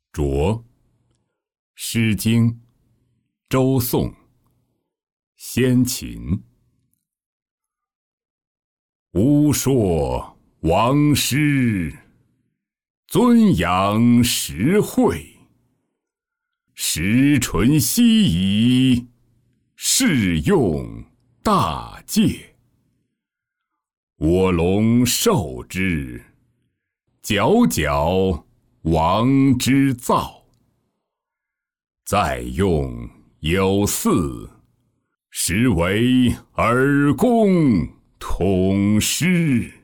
卓，诗经，周颂，先秦。吾说王师，尊养实惠。时淳熙仪，适用大戒。我龙受之，皎皎王之造。再用有祀，实为尔公统师。